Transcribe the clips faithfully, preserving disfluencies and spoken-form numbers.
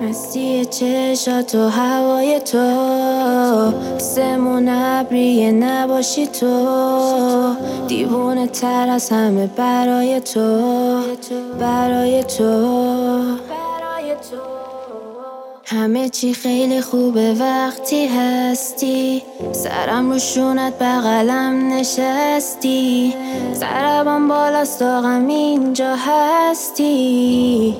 مستی چشات و هوای تو، سمون ابریه نباشی تو، دیوونه تر از همه برای تو، برای تو. همه چی خیلی خوبه وقتی هستی، سرم رو شونت بغلم نشستی، سربم بالاست داغم اینجا هستی،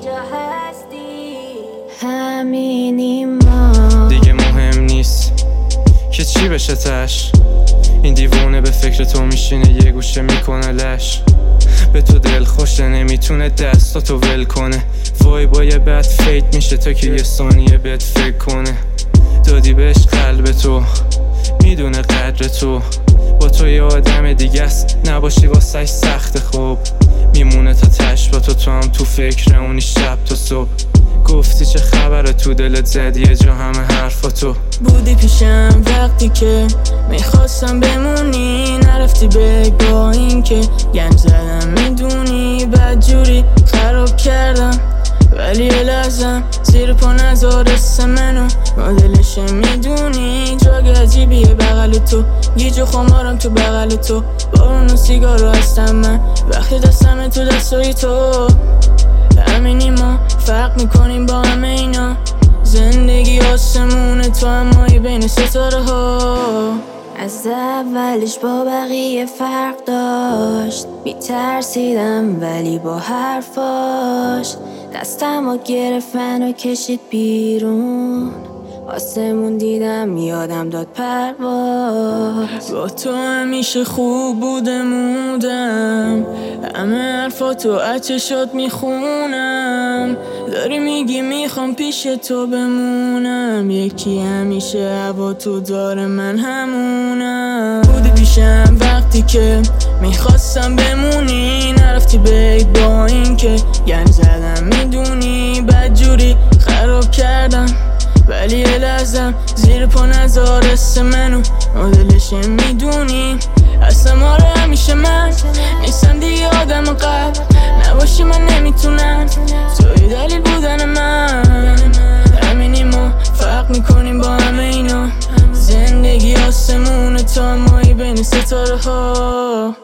همینیم ما. دیگه مهم نیست که چی بشه تش، این دیوونه به فکر تو میشینه یه گوشه میکنه لش، به تو دل خوشه نمیتونه دستاتو ول کنه، وای با یه بد فیت میشه تا که یه ثانیه بهت فکر کنه، دادی بهش قلب تو میدونه قدر تو، با تو یه آدم دیگه است نباشی واسه سخت خوب، میمونه تا تش با تو، تو هم تو فکر اونی شب تا صبح، گفتی چه خبره تو دلت زدی یه جا همه حرفاتو، بودی پیشم وقتی که میخواستم بمونی، نرفتی بگ با این که گنج زدم میدونی، بدجوری خراب کردم ولی یه لحظم زیر پا نذارست منو، مدلش میدونی، جاگ عجیبیه بغل تو، گیج و خمارم تو بغل تو، بارون و سیگارو هستم من وقتی دستم تو دستای تو، همینی ما فرق میکنیم با همه اینا، زندگی آسمونه تو همایی بین ستاره ها. از اولش با بقیه فرق داشت، میترسیدم ولی با حرفاش دستم و گرفت منو کشید بیرون، آسمون دیدم یادم داد پرواز، با تو همیشه خوب بودمودم، همه حرفاتو اچشات میخونم، داری میگی میخوام پیش تو بمونم، یکی همیشه هوا تو داره من همونم، بودی پیشم وقتی که میخواستم بمونی، نرفتی بید با این که گنج زدم میدونی، بدجوری خراب کردم ولی یه لحظم زیر پا نذارست منو، مدلش میدونی، اصلا آره همیشه من نیستم دیگه آدم قبل، نباشی من نمیتونم توی دلیل بودن من، همینی ما فرق میکنیم با همه اینا، زندگی آسمونه تا مایی بین ستاره ها.